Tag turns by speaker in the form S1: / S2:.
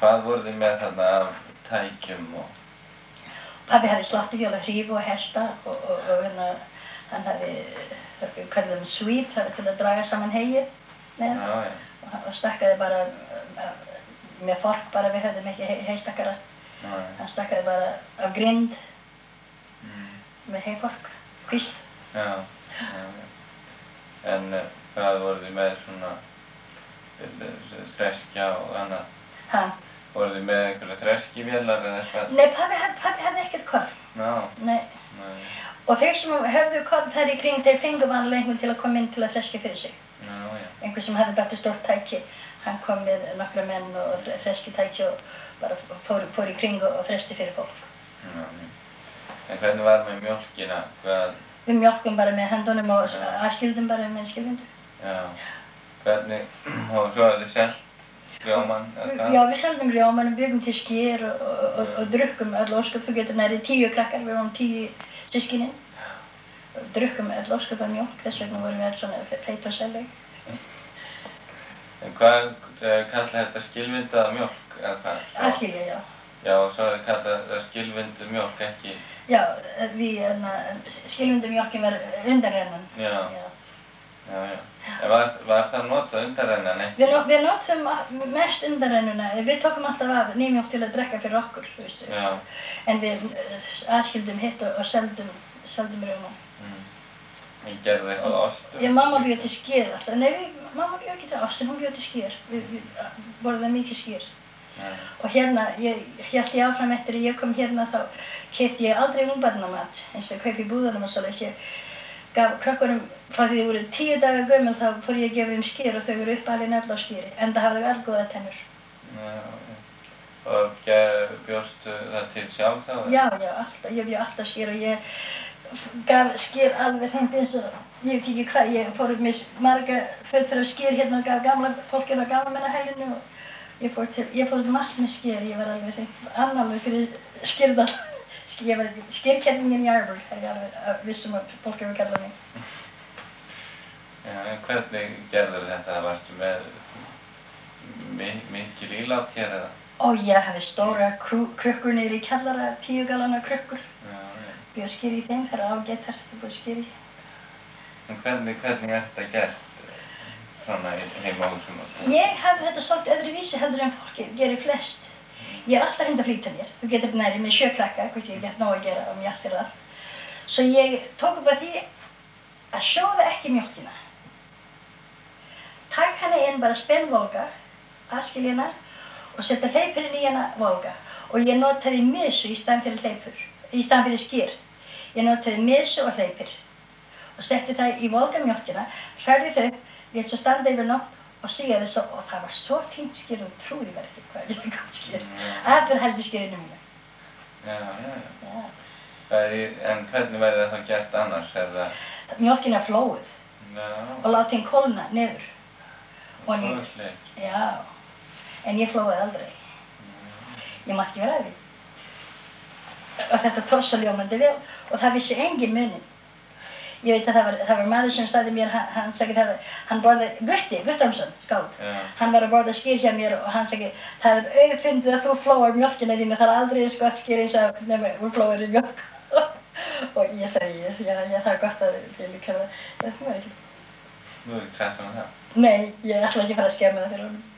S1: Hvað voruð þið með þarna af tækjum og?
S2: Pabbi hafði sláttuvél og hrífu og hesta og hann hafði, við kallum þeim sweep, það var til að draga saman heyið með.
S1: Já, já.
S2: Og stakkaði bara með fork bara, við höfðum ekki heystakkara. Hann stakkaði bara af grind með heyfork, kvísl.
S1: Já, já. En hvað voruð þið með svona þreskja og annað?
S2: Ha?
S1: Voruð þið með einhverja þreskivélar eða eitthvað?
S2: Nei, pabbi hafði ekkert korn.
S1: Já.
S2: Nei. Og þeir sem höfðu korn þar í kring, þeir fengu vanlega einhvern til að koma inn til að þreskja fyrir sig.
S1: Já, já.
S2: Einhver sem hafði dálítið stórt tæki, hann kom með nokkra menn og þreskjutæki og bara fór í kring og þresti fyrir fólk.
S1: Já, en hvernig var með mjólkina?
S2: Við mjólkum bara með höndunum og aðskildum bara með skilvindu.
S1: Já. Hvernig, og svo hafið þið selt rjómann?
S2: Já, við seldum rjómann, við byggum til skyr og drukkum öll ósköp. Þú getur nærið 10 krakkar, við varum 10 systkinin. Drukkum öll ósköp af mjólk, þess vegna vorum við öll svona feit og selleg.
S1: En hvað kallar þetta skilvindaða mjólk, eða hvað?
S2: Aðskilja, já.
S1: Já, og svo kallar þetta skilvindu mjólk, ekki?
S2: Já, skilvindu mjólkin var undanrennan.
S1: Já. Já, já. En var það notað undanrennan ekki?
S2: Við notum mest undanrennuna. Við tókum alltaf af nýmjólk til að drekka fyrir okkur, þú veist.
S1: Já.
S2: En við aðskildum hitt og seldum rjómann.
S1: Ég gerði eitthvað ostur?
S2: Já, mamma bjó til skyr alltaf. Nei, mamma bjó ekki til ostur, hún bjó til skyr. Við borðum mikið skyr. Og hérna, ég hélt ég áfram eftir að ég kom hérna þá keypti ég aldrei ungbarnamat eins og kaupi í búðunum og svoleiðis. Ég gaf krökkunum, frá því þau voru 10 daga gömul þá fór ég að gefa þeim skyr og þau voru uppalin öll á skyri, enda hafðu þau góðar tennur.
S1: Já. Og bjóstu það til sjálf þá?
S2: Já, alltaf. Ég bjó alltaf skyr og ég gaf skyr alveg hreint eins og ég veit ekki hvað, ég fór með marga fötur af skyr hérna og gaf gamla fólkinu á gamalmennahælinu og ég fór út allt með skyr, ég var alveg seint annálur fyrir skyrðal. Ég var skyrkerlingin í Arbor, það er alveg vissum að fólk hefur kallað mig.
S1: Já, en hvernig gerður þetta? Varstu með mikil ílát hér eða?
S2: Ó, ég hafði stóra krukkur niður í kjallara, 10 gallana krukkur.
S1: Já.
S2: Bjó skyr í þeim, það eru ágætar, það búið skyr í.
S1: En hvernig er þetta gert svona heima á húsum og svona?
S2: Ég hafði þetta svolítið öðruvísi heldur en fólki gerir flest. Ég er alltaf að flýta mér. Þú getur nærið með 7 krakka, hvort ég get nóg að gera og mér allt fyrir allt. Svo ég tók upp að því að sjóða ekki mjólkina. Takk hana inn bara spennvolga, aðskilja hana og setja hleypurinn í hana volga. Og ég notaði misu í staðinn fyrir hleypur, í staðinn fyrir skyr. Ég notaði misu og hleypur og setti það í volga mjólkina, hrærði þau, lét svo standa yfir nótt og sígaði svo, og það var svo fínt skyr og trúði mér ekki hvað þetta er góð skyr. Allir heldur skyrinu mínu.
S1: Já. En hvernig væri það þá gert annars?
S2: Mjólkin er flóið og láti henn kólna niður.
S1: Flóðsleik?
S2: Já, en ég flóið aldrei. Ég mátti ekki vera að því. Og þetta tókst svo ljómandi vel og það vissi engin muninn. Ég veit að það var maður sem sagði mér, hann borðaði, Guttormsson, skáld. Hann var að borða skyr hjá mér og hann sagði, það er auðfundið að þú flóar mjólkina þínu, það er aldrei eins gott skyr eins og nema úr flóir í mjólk. Og ég sagði, já, það er gott að þið líka það, það var ekki.
S1: Þú hefði ekki sagt honum það?
S2: Nei, ég ætla ekki að fara að skemma það fyrir honum.